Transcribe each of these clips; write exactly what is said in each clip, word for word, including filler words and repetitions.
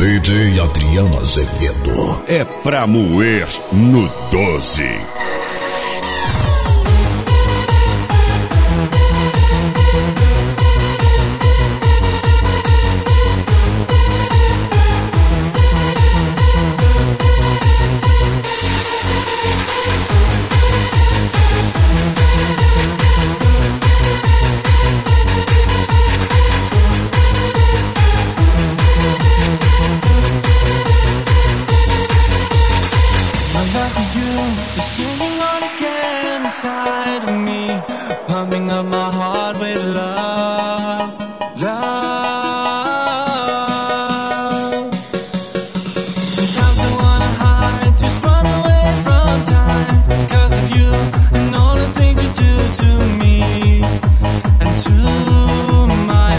D J Adriano Azevedo. É pra moer no doze. Pumping up my heart with love, love. Sometimes I wanna hide, just run away from time, because of you and all the things you do to me and to my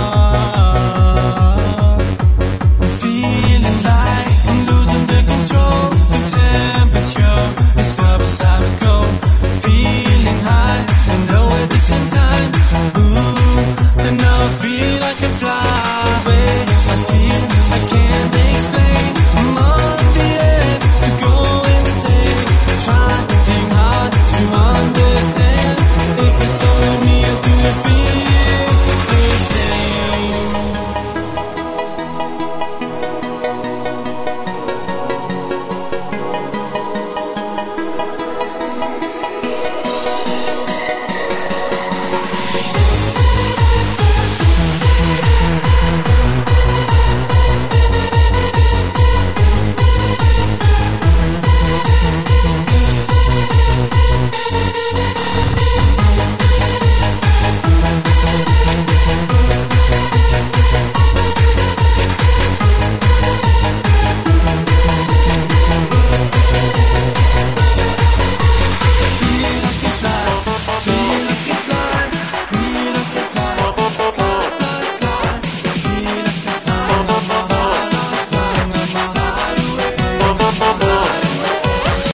heart. I'm feeling like I'm losing the control. The temperature is up as I go. Feeling high and low at the same time. Ooh, and now I feel I can fly.